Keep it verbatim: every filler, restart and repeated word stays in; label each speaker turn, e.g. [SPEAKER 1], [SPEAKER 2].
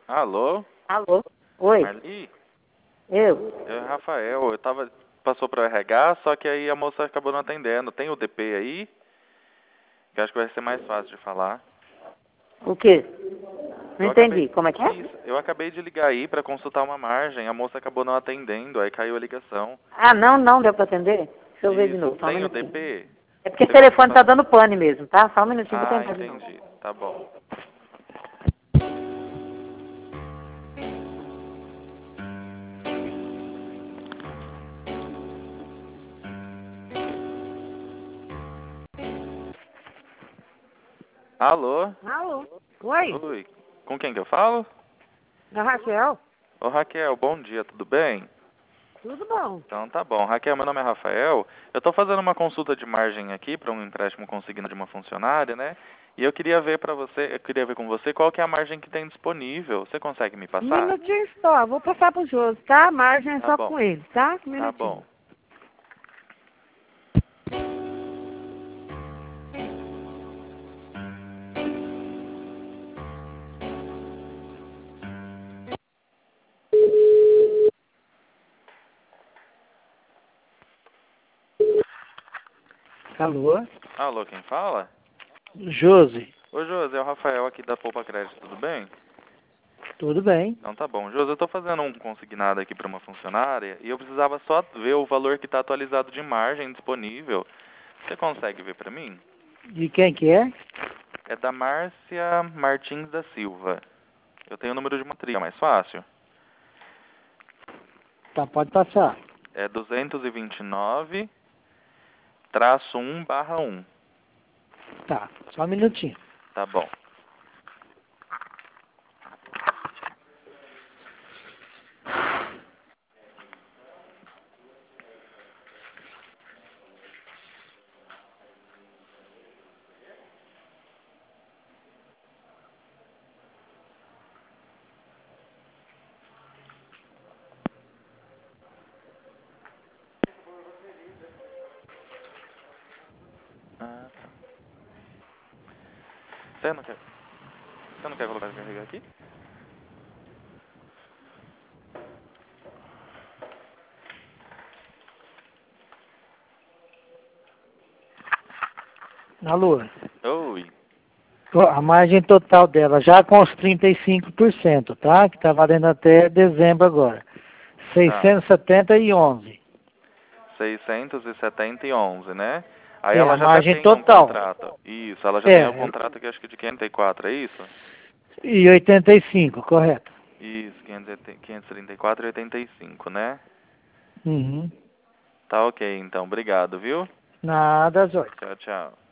[SPEAKER 1] Alô?
[SPEAKER 2] Alô? Oi,
[SPEAKER 1] Marli?
[SPEAKER 2] eu?
[SPEAKER 1] Eu, Rafael, eu tava. Passou para o R H, só que aí a moça acabou não atendendo. Tem o D P aí? Que eu acho que vai ser mais fácil de falar.
[SPEAKER 2] O quê? Não
[SPEAKER 1] Eu
[SPEAKER 2] entendi.
[SPEAKER 1] acabei.
[SPEAKER 2] Como é que é?
[SPEAKER 1] Isso, eu acabei de ligar aí para consultar uma margem. A moça acabou não atendendo, aí caiu a ligação.
[SPEAKER 2] Ah, não, não deu pra atender? Deixa eu ver de
[SPEAKER 1] Isso,
[SPEAKER 2] novo, só um
[SPEAKER 1] tem o
[SPEAKER 2] minutinho.
[SPEAKER 1] D P?
[SPEAKER 2] É porque esse
[SPEAKER 1] Você consegue me
[SPEAKER 2] telefone tá
[SPEAKER 1] passar?
[SPEAKER 2] dando pane mesmo, tá? Só um minutinho pra eu
[SPEAKER 1] Ah,
[SPEAKER 2] tentar de novo.
[SPEAKER 1] entendi. Tá bom. Alô?
[SPEAKER 2] Alô? Oi?
[SPEAKER 1] Oi. Com quem que eu falo?
[SPEAKER 2] Da Raquel?
[SPEAKER 1] Ô Raquel, bom dia, tudo bem?
[SPEAKER 2] Tudo bom?
[SPEAKER 1] Então tá bom. Raquel, meu nome é Rafael. Eu estou fazendo uma consulta de margem aqui para um empréstimo consignado de uma funcionária, né? E eu queria ver para você, eu queria ver com você qual que é a margem que tem disponível. Você consegue me
[SPEAKER 2] Um
[SPEAKER 1] passar?
[SPEAKER 2] minutinho só, vou passar pro Josi, tá? A margem é
[SPEAKER 1] Tá
[SPEAKER 2] só
[SPEAKER 1] bom.
[SPEAKER 2] com ele, tá? Um
[SPEAKER 1] Tá
[SPEAKER 2] minutinho.
[SPEAKER 1] bom.
[SPEAKER 2] Alô?
[SPEAKER 1] Alô, quem fala?
[SPEAKER 2] Josi,
[SPEAKER 1] Ô Josi, é o Rafael aqui da Poupa Crédito, tudo bem?
[SPEAKER 2] tudo bem?
[SPEAKER 1] Então tá bom. Josi, eu estou fazendo um consignado aqui para uma funcionária e eu precisava só ver o valor que está atualizado de margem disponível. Você consegue ver para mim?
[SPEAKER 2] De quem que é?
[SPEAKER 1] É da Márcia Martins da Silva. Eu tenho o número de matrícula, mais fácil.
[SPEAKER 2] Tá, pode passar.
[SPEAKER 1] É duzentos e vinte e nove, traço um, barra um.
[SPEAKER 2] Tá, só um minutinho.
[SPEAKER 1] Tá bom. Ah, tá. Você não quer, você não quer colocar pra carregar aqui?
[SPEAKER 2] Alô?
[SPEAKER 1] Oi.
[SPEAKER 2] Ó, a margem total dela, já com os trinta e cinco por cento, tá? Que tá valendo até dezembro agora.
[SPEAKER 1] Tá.
[SPEAKER 2] seiscentos e setenta e onze.
[SPEAKER 1] seiscentos e setenta e onze, né? Aí
[SPEAKER 2] É,
[SPEAKER 1] ela
[SPEAKER 2] a
[SPEAKER 1] já até
[SPEAKER 2] margem
[SPEAKER 1] tem um
[SPEAKER 2] total.
[SPEAKER 1] contrato. Isso, ela já tem o
[SPEAKER 2] É,
[SPEAKER 1] contrato que acho que de quinhentos e quatro, é isso?
[SPEAKER 2] e oitenta e cinco, correto.
[SPEAKER 1] Isso, quinhentos e trinta e quatro e oitenta e cinco, né?
[SPEAKER 2] Uhum.
[SPEAKER 1] Tá ok, então. Obrigado, viu?
[SPEAKER 2] Nada, Zóio.
[SPEAKER 1] Tchau, tchau.